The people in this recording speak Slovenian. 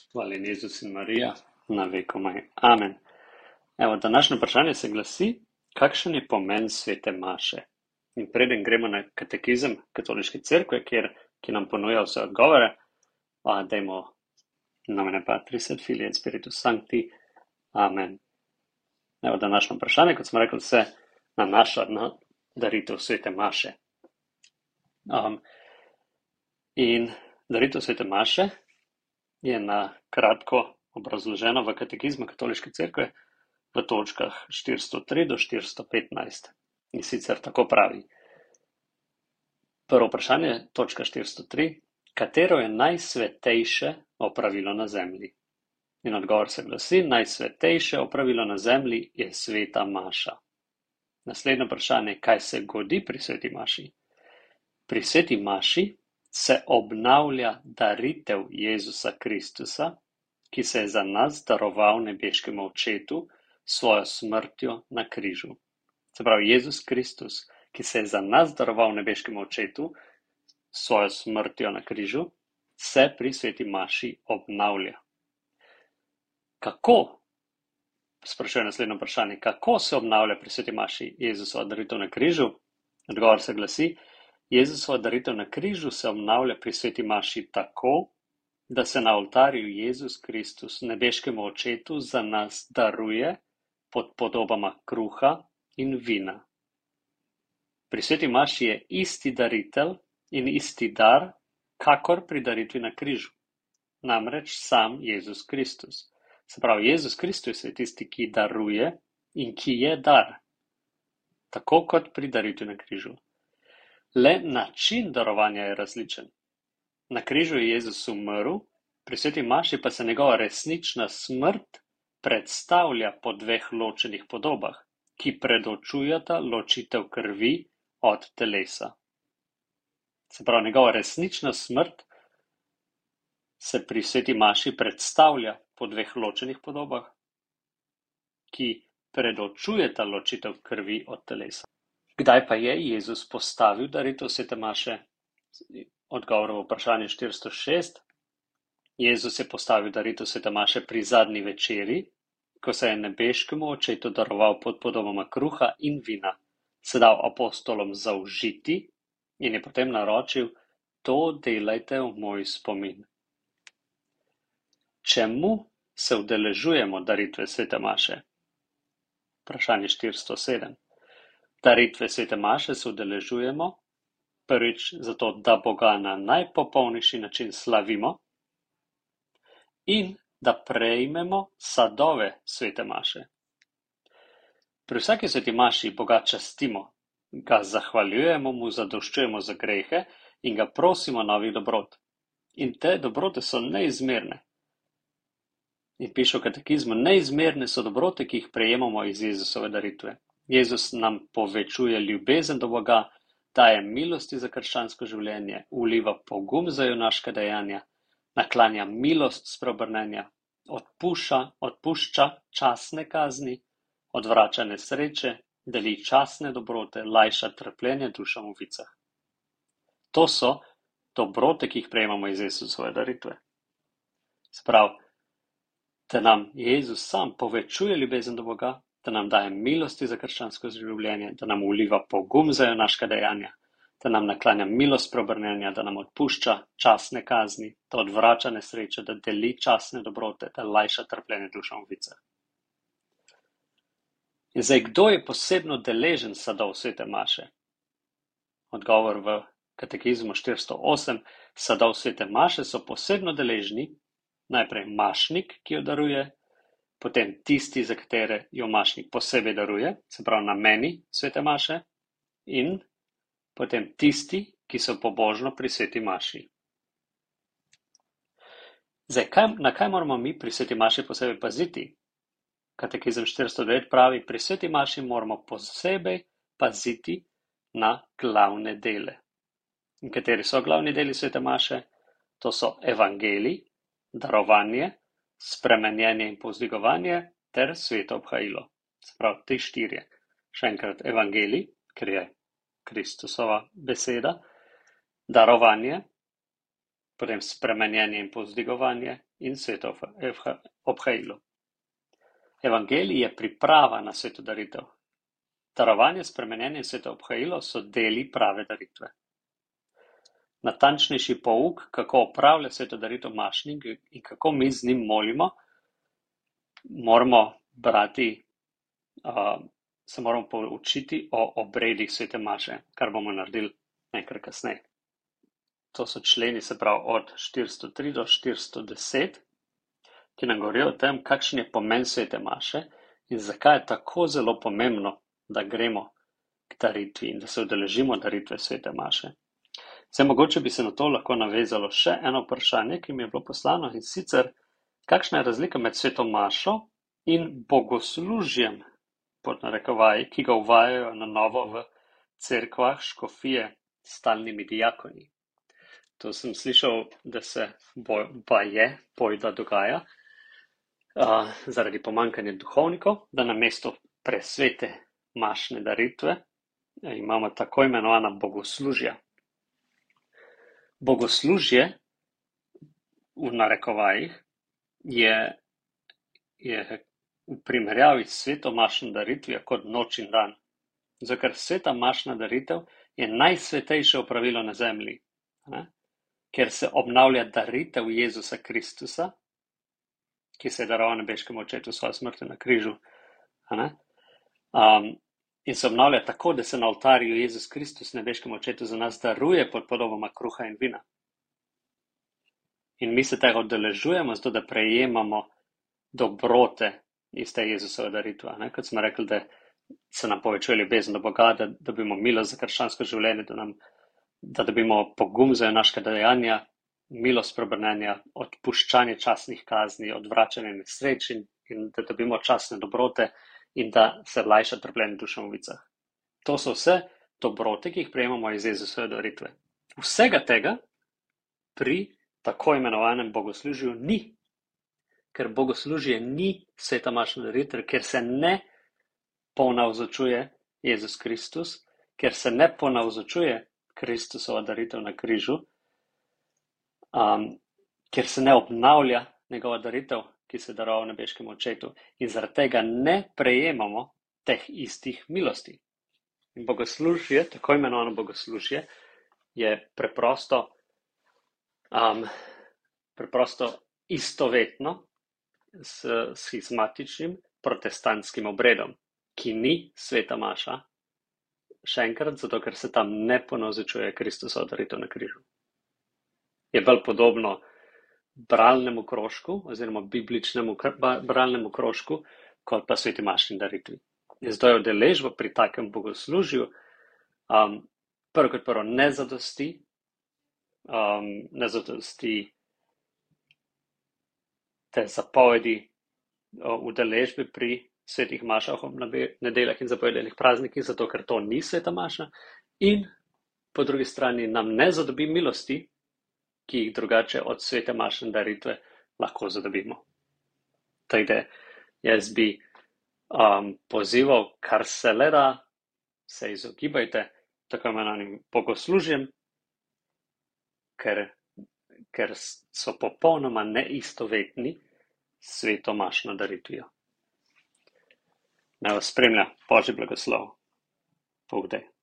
Hvala Jezus in Marija, na vekomaj. Amen. Evo, današnje vprašanje se glasi, kakšen je pomen svete maše? In preden gremo na katekizem Katoliške cerkve, ki nam ponuja vse odgovore, dajmo nomine Patris et Filii et Spiritus Sancti. Amen. Evo, današnje vprašanje, kot smo rekli, se nanaša na daritev svete maše. In daritev svete maše je na kratko obrazloženo v katekizmu Katoliške cerkve v točkah 403 do 415. In sicer tako pravi. Prvo vprašanje, točka 403. Katero je najsvetejše opravilo na zemlji? In odgovor se glasi, najsvetejše opravilo na zemlji je sveta maša. Naslednje vprašanje, kaj se godi pri sveti maši? Pri sveti maši se obnavlja daritev Jezusa Kristusa, ki se je za nas daroval nebeškemu Očetu svojo smrtjo na križu. Se pravi, Jezus Kristus, ki se je za nas daroval nebeškemu Očetu svojo smrtjo na križu, se pri sveti maši obnavlja. Kako? Sprašuje naslednje vprašanje. Kako se obnavlja pri sveti maši Jezusova daritev na križu? Odgovor se glasi, Jezusova daritev na križu se obnavlja pri sveti maši tako, da se na oltarju Jezus Kristus nebeškemu Očetu za nas daruje pod podobama kruha in vina. Pri sveti maši je isti daritelj in isti dar, kakor pri daritvi na križu. Namreč sam Jezus Kristus. Se pravi, Jezus Kristus je tisti, ki daruje in ki je dar. Tako kot pri daritvi na križu. Le način darovanja je različen. Na križu je Jezus umrl, pri sveti maši pa se njegova resnična smrt predstavlja po dveh ločenih podobah, ki predočujeta ločitev krvi od telesa. Se pravi, njegova resnična smrt se pri sveti maši predstavlja po dveh ločenih podobah, ki predočujeta ločitev krvi od telesa. Kdaj pa je Jezus postavil daritev svete maše? Odgovor v vprašanje 406. Jezus je postavil daritev svete maše pri zadnji večeri, ko se je nebeškemu Očetu daroval pod podobama kruha in vina, se dal apostolom zaužiti in je potem naročil, to delajte v moj spomin. Čemu se udeležujemo daritve svete maše? Vprašanje 407. Daritve svete maše se udeležujemo prvič zato, da Boga na najpopolnejši način slavimo in da prejmemo sadove svete maše. Pri vsaki sveti maši Boga častimo, ga zahvaljujemo, mu zadoščujemo za grehe in ga prosimo novih dobrot. In te dobrote so neizmerne. In piše v katekizmu, neizmerne so dobrote, ki jih prejemamo iz Jezusove daritve. Jezus nam povečuje ljubezen do Boga, daje milosti za krščansko življenje, vliva pogum za junaška dejanja, naklanja milost spreobrnenja, odpušča časne kazni, odvrača nesreče, deli časne dobrote, lajša trpljenje dušam v vicah. To so dobrote, ki jih prejemamo iz Jezusove daritve. Sprav, da nam Jezus sam povečuje ljubezen do Boga, da nam daje milosti za krščansko življenje, da nam vliva pogum za junaška dejanja, da nam naklanja milost preobrnenja, da nam odpušča časne kazni, da odvrača nesreče, da deli časne dobrote, da lajša trpljenje dušam v vicah. In zdaj, kdo je posebno deležen sadov svete maše? Odgovor v katekizmu 408. Sadov svete maše so posebno deležni najprej mašnik, ki jo daruje, potem tisti, za katere jo mašnik posebej daruje, se pravi nameni svete maše, in potem tisti, ki so pobožno pri sveti maši. Zdaj, na kaj moramo mi pri sveti maši posebej paziti? Katekizem 409 pravi, pri sveti maši moramo posebej paziti na glavne dele. In kateri so glavni deli svete maše? To so evangelij, darovanje, spremenjenje in povzdigovanje ter sveto obhajilo. Se pravi, te štirje. Še enkrat evangelij, ker je Kristusova beseda, darovanje, potem spremenjenje in povzdigovanje in sveto obhajilo. Evangelij je priprava na sveto daritev. Darovanje, spremenjenje in sveto obhajilo so deli prave daritve. Natančnejši pouk, kako opravlja sveto daritev mašnik in kako mi z njim molimo, moramo brati, se moramo poučiti o obredih svete maše, kar bomo naredili enkrat kasneje. To so členi, se pravi, od 403 do 410, ki nam govorijo o tem, kakšen je pomen svete maše in zakaj je tako zelo pomembno, da gremo k daritvi in da se udeležimo daritve svete maše. Zdaj, mogoče bi se na to lahko navezalo še eno vprašanje, ki mi je bilo poslano, in sicer, kakšna je razlika med sveto mašo in bogoslužjem, pod narekovaji, ki ga uvajajo na novo v cerkvah škofije s stalnimi diakoni. To sem slišal, da se bojda dogaja zaradi pomanjkanja duhovnikov, da namesto presvete mašne daritve imamo tako imenovana bogoslužja. Bogoslužje v narekovajih je v primerjavi s sveto mašno daritvijo kot noč in dan. Zato ker sveta mašna daritev je najsvetejše opravilo na zemlji, ker se obnavlja daritev Jezusa Kristusa, ki se je daroval nebeškemu očetu svojo smrtjo na križu. In se obnavlja tako, da se na oltarju Jezus Kristus nebeškemu očetu za nas daruje pod podobama kruha in vina. In mi se tega udeležujemo, zato da prejemamo dobrote iz te Jezusove daritve. Kot smo rekli, da se nam povečuje ljubezen do Boga, da dobimo milost za krščansko življenje, da dobimo pogum za junaška dejanja, milost prebrnenja, odpuščanje časnih kazni, odvračanje nesreč in da dobimo časne dobrote in da se lajša trpljenje dušam v vicah. To so vse dobrote, ki jih prejemamo iz Jezusove daritve. Vsega tega pri tako imenovanem bogoslužju ni, ker bogoslužje ni sveta mašna daritev, ker se ne ponavzočuje Jezus Kristus, ker se ne ponavzočuje Kristusova daritev na križu, ker se ne obnavlja njegova daritev, ki se je daroval nebeškemu očetu, in zaradi tega ne prejemamo teh istih milosti. In bogoslužje, tako imenovano bogoslužje, je preprosto istovetno s schizmatičnim protestantskim obredom, ki ni sveta maša, še enkrat, zato ker se tam ne ponavzočuje Kristusova daritev na križu. Je bolj podobno bralnemu krožku oziroma bibličnemu bralnemu krožku kot pa sveti mašni daritvi. In zato je udeležba pri takem bogoslužju prvo kot prvo ne zadosti te zapovedi udeležbe pri svetih mašah ob nedeljah in zapovedanih praznikih, zato ker to ni sveta maša, in po drugi strani nam ne zadobi milosti, ki jih drugače od svete mašne daritve lahko zadobimo. Tako jaz bi pozival, kar se le da, se izogibajte tako imenovanim bogoslužjem, ker so popolnoma neistovetni s sveto mašno daritvijo. Naj vas spremlja Božji blagoslov. Bog daj.